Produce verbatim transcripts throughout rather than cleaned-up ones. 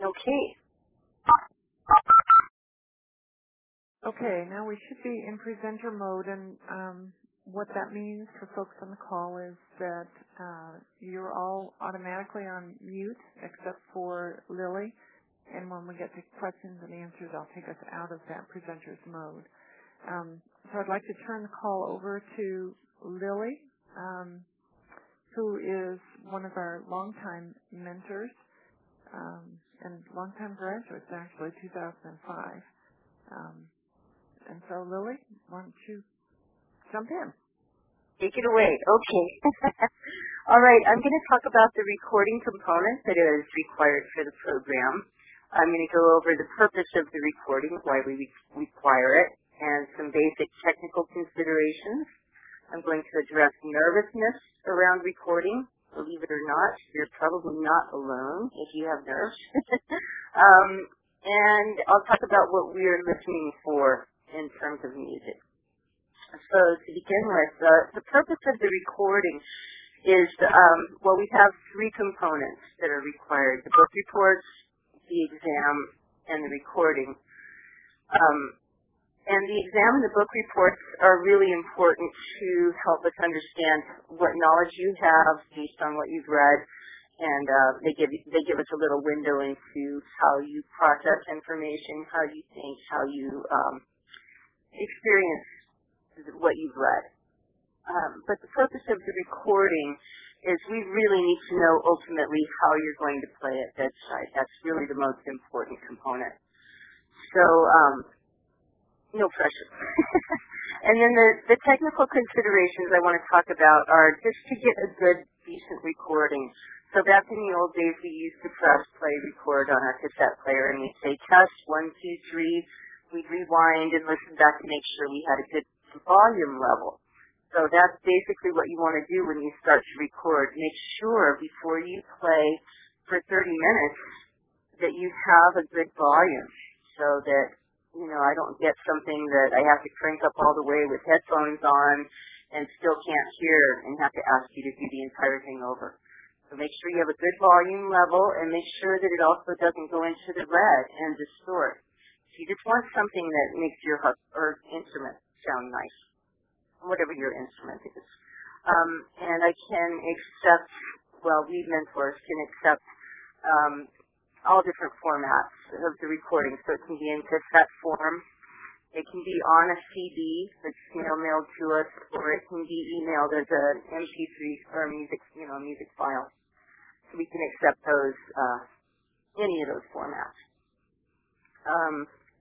Okay. Okay, now we should be in presenter mode, and um, what that means for folks on the call is that uh, you're all automatically on mute except for Lily, and when we get to questions and answers, I'll take us out of that presenter's mode. Um, so I'd like to turn the call over to Lily, um, who is one of our longtime mentors um, and longtime graduates, actually, two thousand five. Um, and so, Lily, why don't you jump in? Take it away. Okay. All right, I'm going to talk about the recording component that is required for the program. I'm going to go over the purpose of the recording, why we re- require it, and some basic technical considerations. I'm going to address nervousness around recording. Believe it or not, you're probably not alone if you have nerves. um, and I'll talk about what we are listening for in terms of music. So to begin with, uh, the purpose of the recording is, um, well, we have three components that are required: the book reports, the exam, and the recording. Um, and the exam and the book reports are really important to help us understand what knowledge you have based on what you've read, and uh, they give they give us a little window into how you process information, how you think, how you um, experience what you've read. Um, but the purpose of the recording is we really need to know ultimately how you're going to play at bedside. That's really the most important component. So, um, no pressure. And then the, the technical considerations I want to talk about are just to get a good, decent recording. So back in the old days, we used to press, play, record on our cassette player, and we'd say test, one, two, three. We'd rewind and listen back to make sure we had a good volume level. So that's basically what you want to do when you start to record. Make sure before you play for thirty minutes that you have a good volume so that, you know, I don't get something that I have to crank up all the way with headphones on and still can't hear and have to ask you to do the entire thing over. So make sure you have a good volume level and make sure that it also doesn't go into the red and distort. So you just want something that makes your harp or instrument sound nice, whatever your instrument is. Um, and I can accept, well, we mentors can accept um, all different formats of the recording. So it can be in cassette form, it can be on a C D that's snail mailed to us, or it can be emailed as an M P three or music, you know, music file. So we can accept those, uh, any of those formats. Um,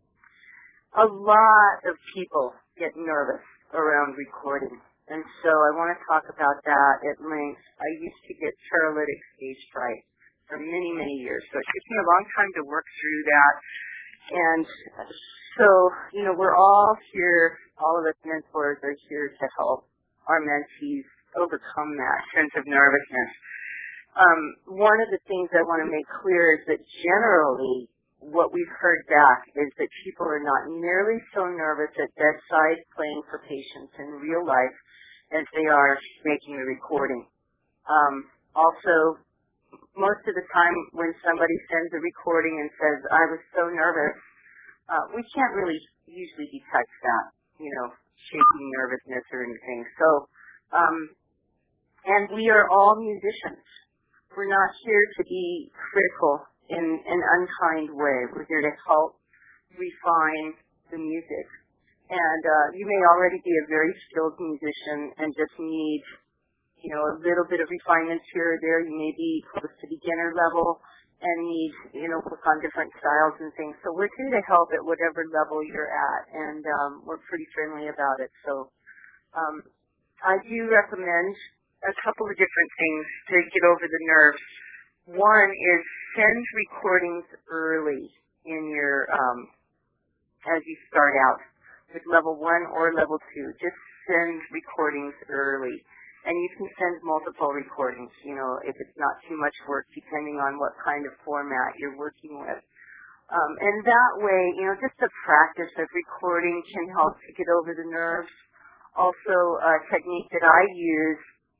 a lot of people get nervous around recording, and so I want to talk about that at length. I used to get paralytic stage fright for many, many years, so it took me a long time to work through that. And so, you know, we're all here, all of us mentors are here to help our mentees overcome that sense of nervousness. Um, one of the things I want to make clear is that generally what we've heard back is that people are not nearly so nervous at bedside playing for patients in real life as they are making the recording. Um, also, most of the time when somebody sends a recording and says, I was so nervous, uh, we can't really usually detect that, you know, shaking nervousness or anything. So, um, and we are all musicians. We're not here to be critical in an unkind way. We're here to help refine the music. And uh, you may already be a very skilled musician and just need, you know, a little bit of refinements here or there. You may be close to beginner level and need, you know, work on different styles and things. So we're here to help at whatever level you're at, and um, we're pretty friendly about it. So um, I do recommend a couple of different things to get over the nerves. One is send recordings early in your, um, as you start out with level one or level two. Just send recordings early. And you can send multiple recordings, you know, if it's not too much work, depending on what kind of format you're working with. Um, and that way, you know, just the practice of recording can help to get over the nerves. Also, a technique that I use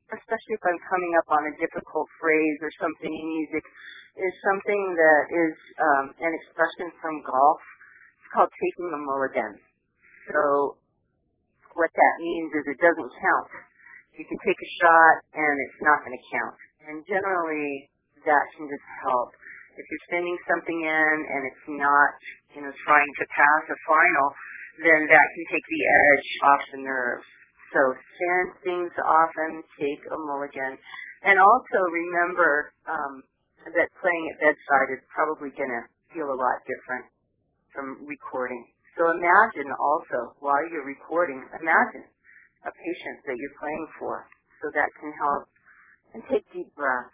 especially if I'm coming up on a difficult phrase or something in music, is something that is um, an expression from golf. It's called taking a mulligan. So what that means is it doesn't count. You can take a shot and it's not going to count. And generally, that can just help. If you're sending something in and it's not, you know, trying to pass a final, then that can take the edge off the nerves. So send things often, take a mulligan. And also remember um, that playing at bedside is probably going to feel a lot different from recording. So imagine also, while you're recording, imagine a patient that you're playing for. So that can help. And take deep breaths.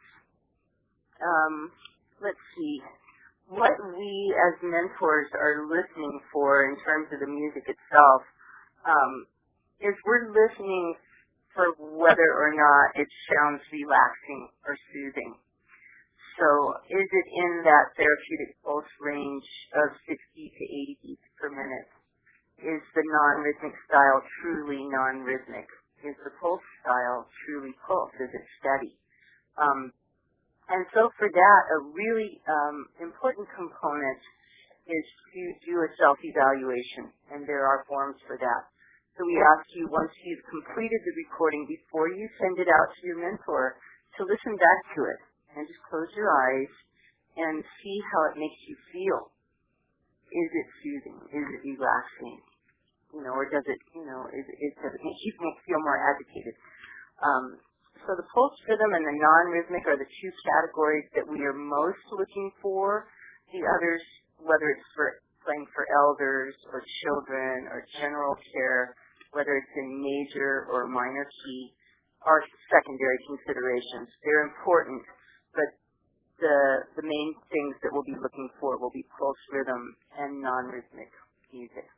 Um, let's see. What we as mentors are listening for in terms of the music itself um, is we're listening for whether or not it sounds relaxing or soothing. So is it in that therapeutic pulse range of sixty to eighty beats per minute? Is the non-rhythmic style truly non-rhythmic? Is the pulse style truly pulse? Is it steady? Um, and so for that, a really um, important component is to do a self-evaluation, and there are forms for that. So we ask you, once you've completed the recording, before you send it out to your mentor, to listen back to it and just close your eyes and see how it makes you feel. Is it soothing? Is it relaxing? You know, or does it, you know, is, is, does it make you feel more agitated? Um, so the pulse rhythm and the non-rhythmic are the two categories that we are most looking for. The others, whether it's for playing for elders or children or general care, whether it's in major or minor key, are secondary considerations. They're important, but the the main things that we'll be looking for will be pulse rhythm and non-rhythmic music.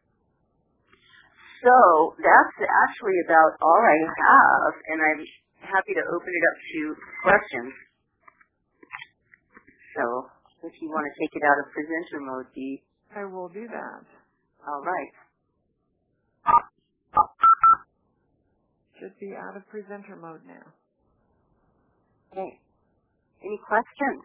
So that's actually about all I have, and I'm happy to open it up to questions. So if you want to take it out of presenter mode, Dee. I will do that. All right. Should be out of presenter mode now. Okay. Any questions?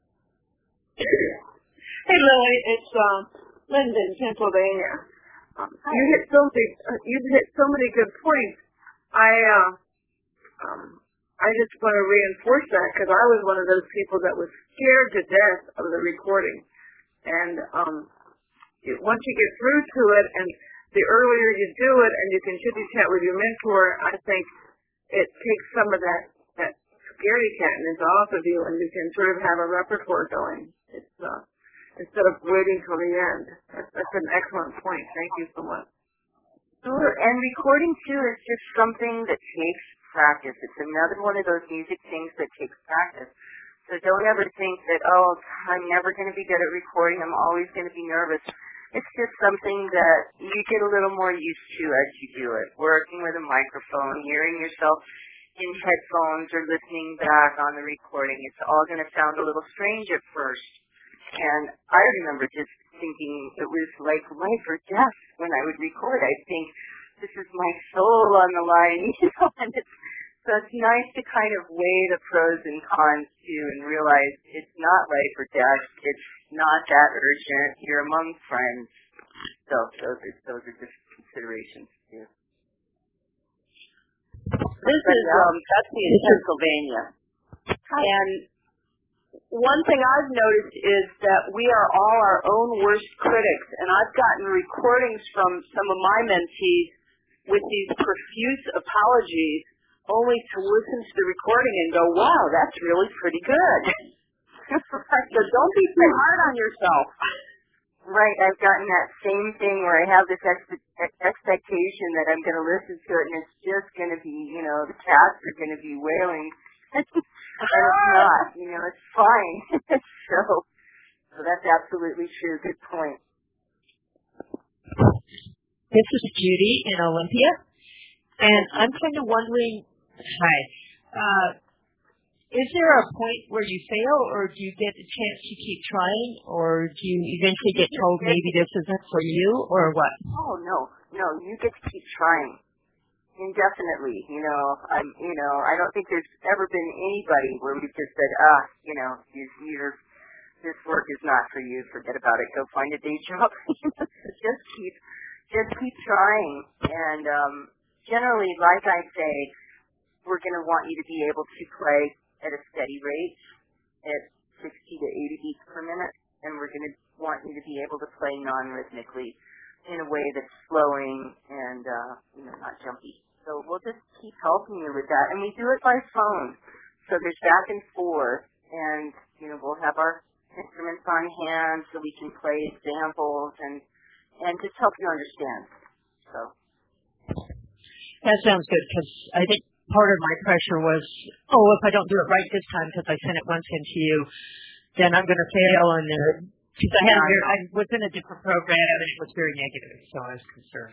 Hey, Lily, it's um, Lyndon, Pennsylvania. Um, you hit so many, uh, you hit so many good points. I uh, um, I just want to reinforce that because I was one of those people that was scared to death of the recording, and um, it, once you get through to it, and the earlier you do it, and you can chitty chat with your mentor, I think it takes some of that that scaredy catness off of you, and you can sort of have a repertoire going. It's uh, instead of waiting till the end. That's, that's an excellent point. Thank you so much. Sure, and recording too is just something that takes practice. It's another one of those music things that takes practice. So don't ever think that, oh, I'm never going to be good at recording. I'm always going to be nervous. It's just something that you get a little more used to as you do it. Working with a microphone, hearing yourself in headphones or listening back on the recording, it's all going to sound a little strange at first. And I remember just thinking it was like life or death when I would record. I'd think, this is my soul on the line, you know, and it's, so it's nice to kind of weigh the pros and cons too and realize it's not life or death. It's not that urgent. You're among friends. So those are, those are just considerations too. This is um, Betsy in Pennsylvania. Hi. And one thing I've noticed is that we are all our own worst critics, and I've gotten recordings from some of my mentees with these profuse apologies, only to listen to the recording and go, wow, that's really pretty good. So don't be too hard on yourself. Right, I've gotten that same thing where I have this ex- expectation that I'm going to listen to it and it's just going to be, you know, the cats are going to be wailing. And it's not, you know, it's fine. so, so that's absolutely true. Good point. This is Judy in Olympia, and I'm kind of wondering, hi, uh, is there a point where you fail, or do you get a chance to keep trying, or do you eventually get told maybe this isn't for you, or what? Oh, no, no, you get to keep trying. indefinitely. You know, I'm, you know, I don't think there's ever been anybody where we've just said, ah, you know, you, you're, this work is not for you. Forget about it. Go find a day job. just keep, just keep trying. And um, generally, like I say, we're going to want you to be able to play at a steady rate at sixty to eighty beats per minute, and we're going to want you to be able to play non-rhythmically in a way that's flowing and uh, you know, not jumpy. So we'll just keep helping you with that, and we do it by phone. So there's back and forth, and you know, we'll have our instruments on hand so we can play examples and and just help you understand. So that sounds good, because I think part of my pressure was, oh, if I don't do it right this time because I sent it once into you, then I'm going to fail. And because I had, I was in a different program and it was very negative, so I was concerned.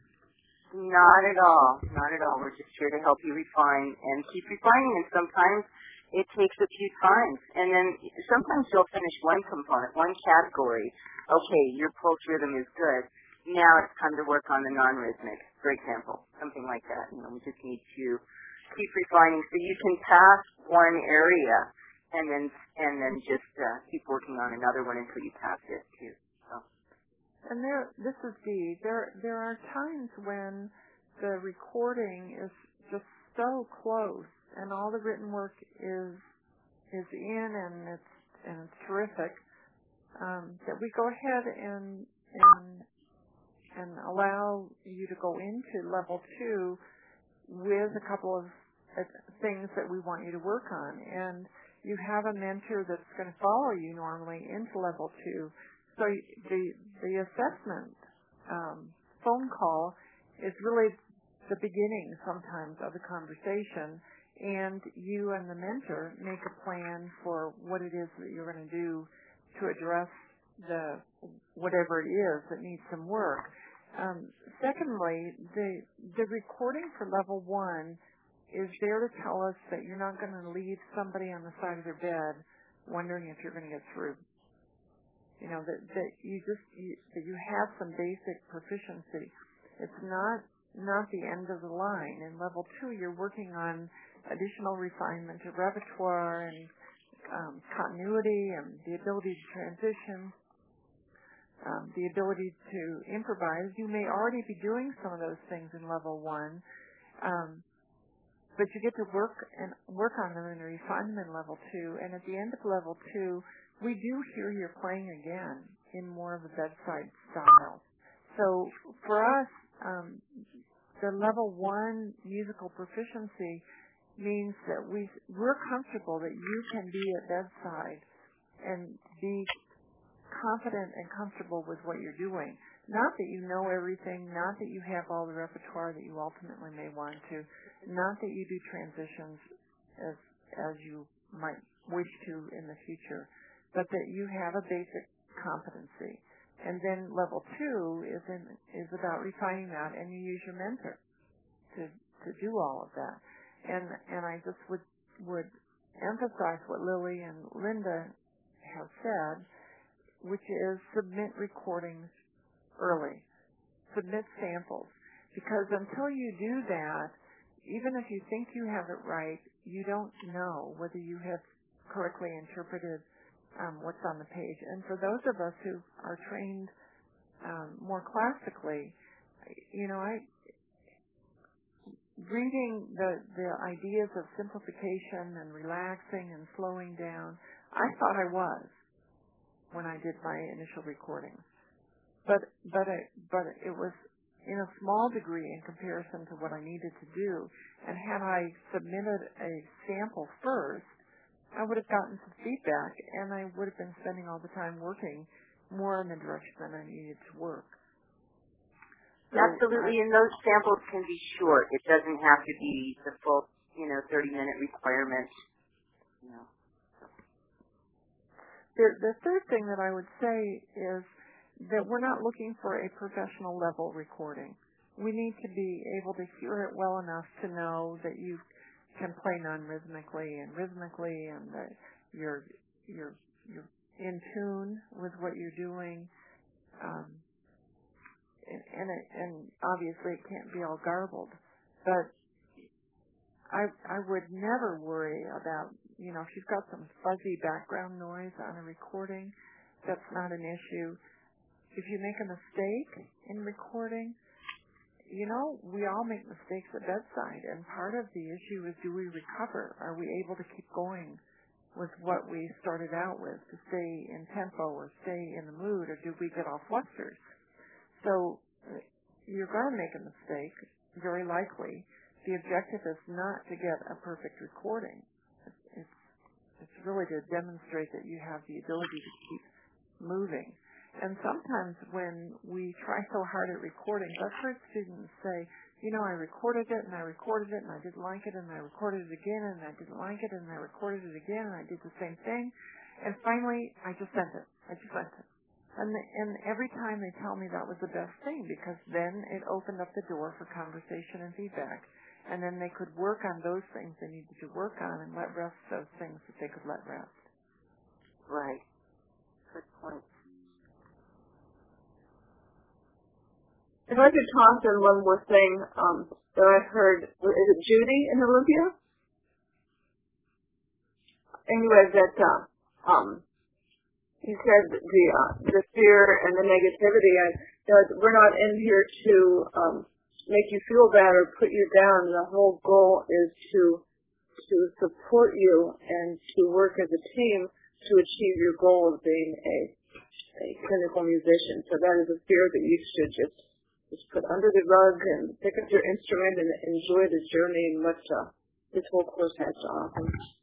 Not at all, not at all. We're just here to help you refine and keep refining. And sometimes it takes a few times, and then sometimes you'll finish one component, one category. Okay, your pulse rhythm is good. Now it's time to work on the non-rhythmic, for example, something like that. You know, we just need to keep refining so you can pass one area and then and then just uh, keep working on another one until you pass it too. So. And there, this is Dee. There, there are times when the recording is just so close, and all the written work is is in, and it's and it's terrific. Um, that we go ahead and and and allow you to go into level two with a couple of uh, things that we want you to work on. And you have a mentor that's going to follow you normally into level two. So the the assessment um, phone call is really the beginning sometimes of the conversation, and you and the mentor make a plan for what it is that you're going to do to address the whatever it is that needs some work. Um, secondly, the the recording for level one is there to tell us that you're not going to leave somebody on the side of their bed wondering if you're going to get through. You know, that that you just you, that you have some basic proficiency. It's not not the end of the line. In level two, you're working on additional refinement of repertoire and um, continuity and the ability to transition. Um, the ability to improvise. You may already be doing some of those things in level one, um, but you get to work and work on them and refine them in level two. And at the end of level two, we do hear you're playing again in more of a bedside style. So for us, um, the level one musical proficiency means that we we're comfortable that you can be at bedside and be confident and comfortable with what you're doing. Not that you know everything, not that you have all the repertoire that you ultimately may want to, not that you do transitions as as you might wish to in the future, but that you have a basic competency. And then level two is in, is about refining that, and you use your mentor to to do all of that. And and I just would would emphasize what Lily and Linda have said, which is submit recordings early. Submit samples. Because until you do that, even if you think you have it right, you don't know whether you have correctly interpreted um, what's on the page. And for those of us who are trained um, more classically, you know, I reading the, the ideas of simplification and relaxing and slowing down, I thought I was when I did my initial recordings. But but I, but it was in a small degree in comparison to what I needed to do. And had I submitted a sample first, I would have gotten some feedback, and I would have been spending all the time working more in the direction that I needed to work. So Absolutely, I, and those samples can be short. It doesn't have to be the full, you know, thirty-minute requirement. You know. The, the third thing that I would say is that we're not looking for a professional level recording. We need to be able to hear it well enough to know that you can play non-rhythmically and rhythmically, and that you're you're you're in tune with what you're doing. Um, and and, it, and obviously it can't be all garbled. but I I would never worry about, you know, if you've got some fuzzy background noise on a recording, that's not an issue. If you make a mistake in recording, you know, we all make mistakes at bedside, and part of the issue is, do we recover? Are we able to keep going with what we started out with, to stay in tempo or stay in the mood, or do we get all flustered? So you're going to make a mistake, very likely. The objective is not to get a perfect recording. It's, it's, it's really to demonstrate that you have the ability to keep moving. And sometimes when we try so hard at recording, I've heard students say, you know, I recorded it and I recorded it and I didn't like it and I recorded it again and I didn't like it and I recorded it again and I did the same thing. And finally, I just sent it. I just sent it. And, the, and every time they tell me that was the best thing, because then it opened up the door for conversation and feedback. And then they could work on those things they needed to work on and let rest those things that they could let rest. Right. Good point. If I could toss in one more thing um, that I heard, is it Judy in Olympia? Anyway, that uh, um, he said the uh, the fear and the negativity, and you know, we're not in here to um, make you feel bad or put you down. The whole goal is to to support you and to work as a team to achieve your goal of being a, a clinical musician. So that is a fear that you should just Just put under the rug and pick up your instrument and enjoy the journey and what uh, this whole course has to offer.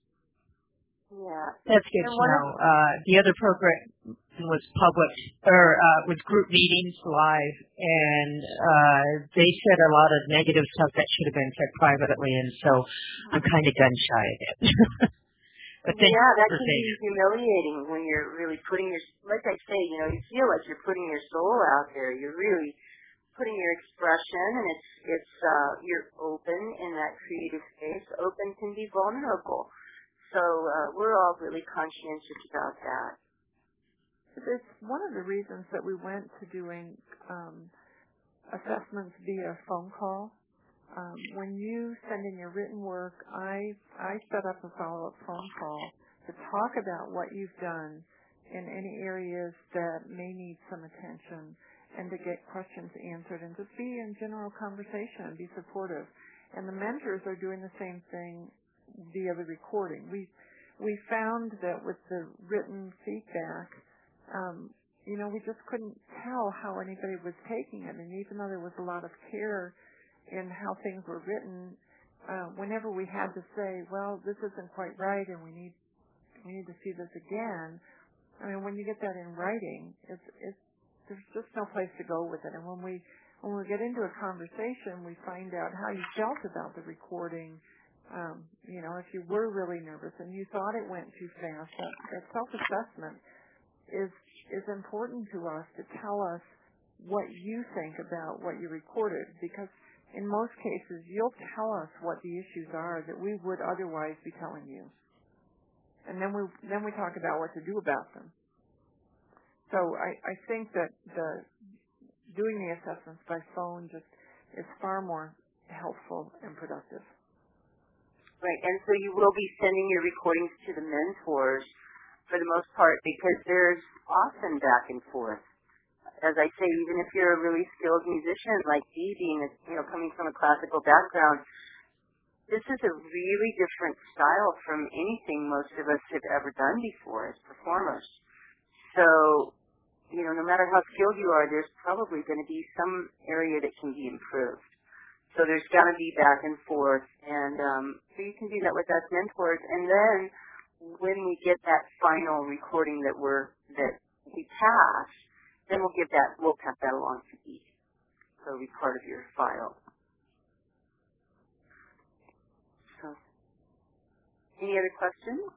Yeah. That's good to know. Uh, the other program was public, or uh, was group meetings live, and uh, they said a lot of negative stuff that should have been said privately, and so I'm kind of gun shy of it. But yeah, that can be humiliating when you're really putting your, like I say, you know, you feel like you're putting your soul out there. You're really putting your expression, and it's it's uh, you're open in that creative space. Open can be vulnerable, so uh, we're all really conscientious about that. It's one of the reasons that we went to doing um, assessments via phone call. Um, when you send in your written work, I I set up a follow-up phone call to talk about what you've done in any areas that may need some attention, and to get questions answered, and just be in general conversation and be supportive. And the mentors are doing the same thing via the recording. We we found that with the written feedback, um, you know, we just couldn't tell how anybody was taking it. And even though there was a lot of care in how things were written, uh, whenever we had to say, well, this isn't quite right, and we need we need to see this again. I mean, when you get that in writing, it's it's there's just no place to go with it. And when we when we get into a conversation, we find out how you felt about the recording. Um, you know, if you were really nervous and you thought it went too fast, that, that self-assessment is is important to us, to tell us what you think about what you recorded, because in most cases you'll tell us what the issues are that we would otherwise be telling you. And then we then we talk about what to do about them. So I, I think that the doing the assessments by phone just is far more helpful and productive. Right, and so you will be sending your recordings to the mentors for the most part, because there's often back and forth. As I say, even if you're a really skilled musician like Dee, being a, you know, coming from a classical background, this is a really different style from anything most of us have ever done before as performers. So, you know, no matter how skilled you are, there's probably going to be some area that can be improved. So there's got to be back and forth, and um, so you can do that with us mentors. And then when we get that final recording that we're that we pass, then we'll give that we'll pass that along to Dee. So it'll be part of your file. So, any other questions?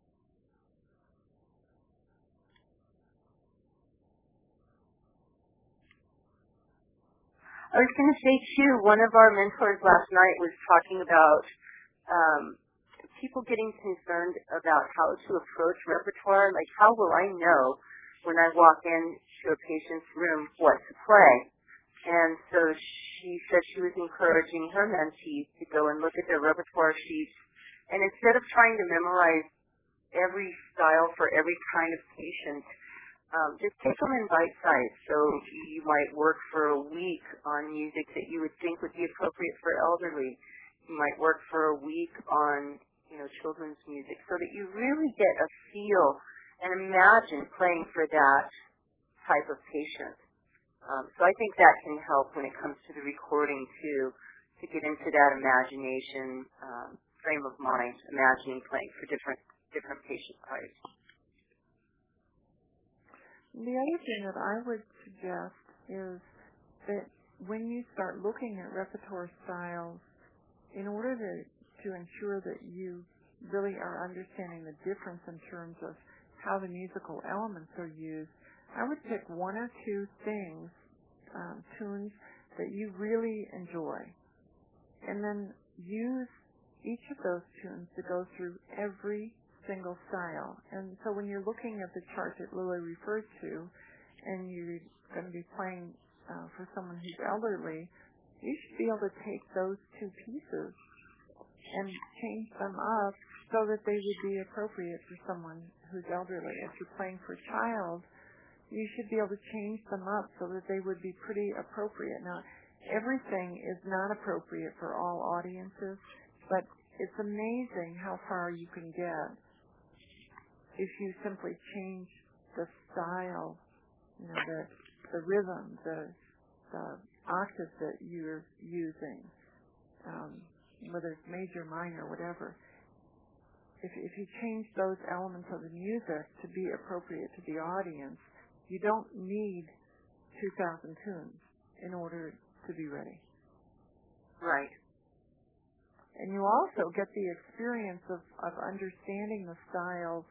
I was going to say, too, one of our mentors last night was talking about um, people getting concerned about how to approach repertoire. Like, how will I know when I walk into a patient's room what to play? And so she said she was encouraging her mentees to go and look at their repertoire sheets, and instead of trying to memorize every style for every kind of patient, um, just take them in bite size. So you might work for a week on music that you would think would be appropriate for elderly. You might work for a week on, you know, children's music, so that you really get a feel and imagine playing for that type of patient. Um, so I think that can help when it comes to the recording too, to get into that imagination um, frame of mind, imagining playing for different different patient types. The other thing that I would suggest is that when you start looking at repertoire styles, in order to, to ensure that you really are understanding the difference in terms of how the musical elements are used, I would pick one or two things, um, tunes that you really enjoy, and then use each of those tunes to go through every single style. And so when you're looking at the chart that Lily referred to, and you're going to be playing uh, for someone who's elderly, you should be able to take those two pieces and change them up so that they would be appropriate for someone who's elderly. If you're playing for a child, you should be able to change them up so that they would be pretty appropriate. Now, everything is not appropriate for all audiences, but it's amazing how far you can get if you simply change the style, you know, the, the rhythm, the, the octave that you're using, um, whether it's major, minor, whatever. If, if you change those elements of the music to be appropriate to the audience, you don't need two thousand tunes in order to be ready. Right. And you also get the experience of, of understanding the styles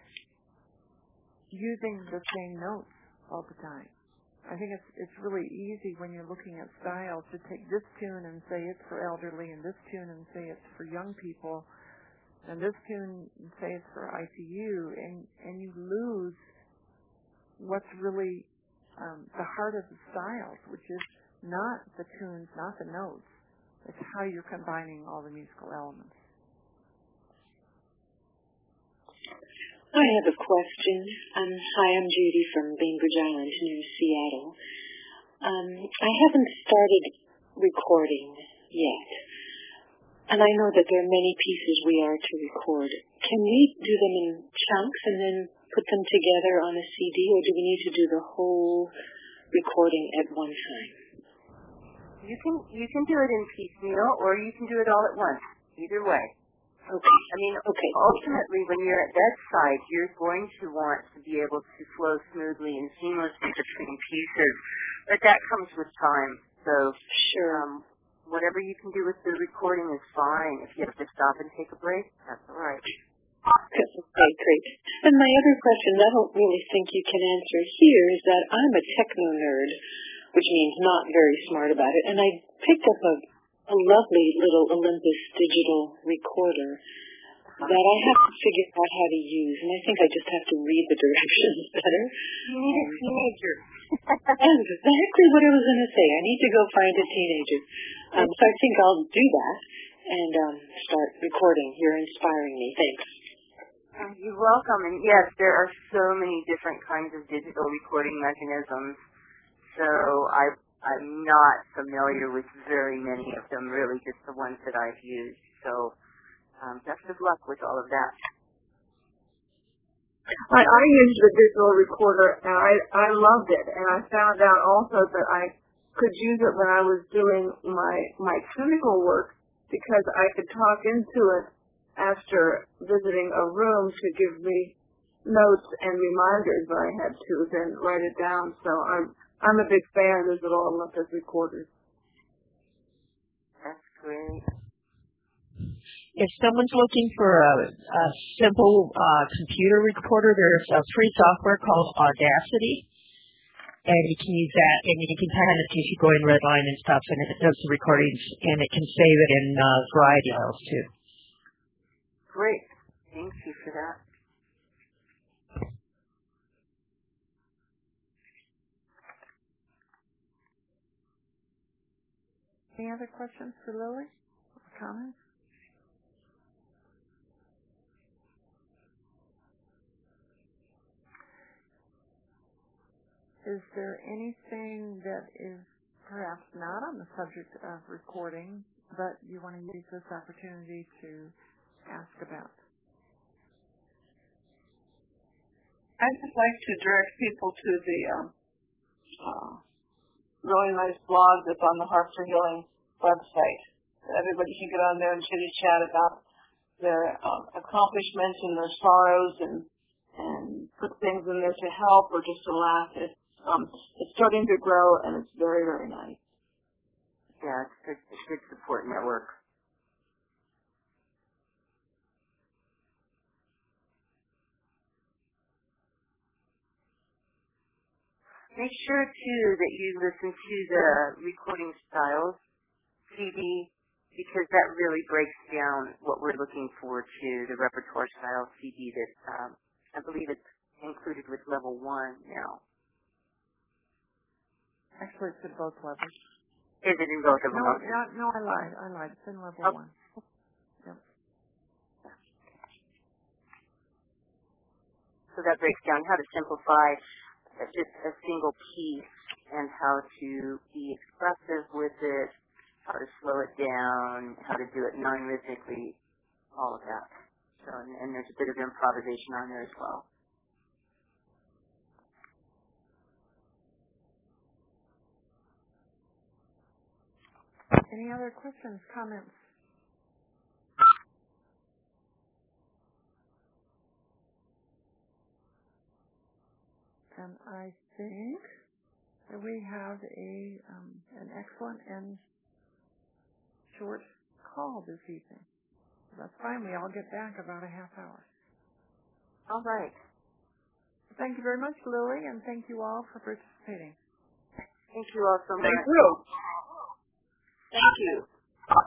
using the same notes all the time. I think it's it's really easy when you're looking at styles to take this tune and say it's for elderly, and this tune and say it's for young people, and this tune and say it's for I C U, and, and you lose what's really um, the heart of the styles, which is not the tunes, not the notes. It's how you're combining all the musical elements. I have a question. Um, hi, I'm Judy from Bainbridge Island near Seattle. Um, I haven't started recording yet, and I know that there are many pieces we are to record. Can we do them in chunks and then put them together on a C D, or do we need to do the whole recording at one time? You can you can do it in piecemeal, or you can do it all at once. Either way. Okay. I mean, okay. ultimately, when you're at bedside, you're going to want to be able to flow smoothly and seamlessly between pieces, but that comes with time. So, sure. Um, whatever you can do with the recording is fine. If you have to stop and take a break, that's all right. Okay, great. And my other question I don't really think you can answer here is that I'm a techno nerd, which means not very smart about it, and I picked up a, a lovely little Olympus digital recorder that I have to figure out how to use, and I think I just have to read the directions better. You need a teenager. That's exactly what I was going to say. I need to go find a teenager. Um, so I think I'll do that and um, start recording. You're inspiring me. Thanks. You're welcome. And yes, there are so many different kinds of digital recording mechanisms. So I, I'm not familiar with very many of them, really, just the ones that I've used. So um, best of luck with all of that. I, I used the digital recorder, and I, I loved it. And I found out also that I could use it when I was doing my, my clinical work, because I could talk into it after visiting a room to give me notes and reminders when I had to then write it down. So I'm I'm a big fan of digital Olympus recorders. That's great. If someone's looking for a, a simple uh, computer recorder, there's a free software called Audacity, and you can use that, and you can kind of, if you go in Redline and stuff, and it does the recordings, and it can save it in uh, variety files too. Great. Thank you for that. Any other questions for Lily or comments? Is there anything that is perhaps not on the subject of recording, but you want to use this opportunity to ask about? I'd just like to direct people to the um, uh, really nice blog that's on the Heart for Healing website. Everybody can get on there and chitty-chat about their um, accomplishments and their sorrows and and put things in there to help or just to laugh. It's, um, it's starting to grow, and it's very, very nice. Yeah, it's good, it's a good support network. Make sure, too, that you listen to the recording styles C D, because that really breaks down what we're looking for to the repertoire style C D that um, I believe it's included with level one now. Actually, it's at both levels. Is it in both of them? No, no, no, I lied. I lied. It's in level oh. one. Yep. So that breaks down how to simplify just a single piece and how to be expressive with it, how to slow it down, how to do it non-rhythmically, all of that. So, and, and there's a bit of improvisation on there as well. Any other questions, comments? And I think that we have a um, an excellent and short call this evening. That's fine. We all get back about a half hour. All right. Thank you very much, Lily, and thank you all for participating. Thank you all so much. Thank you. Thank you.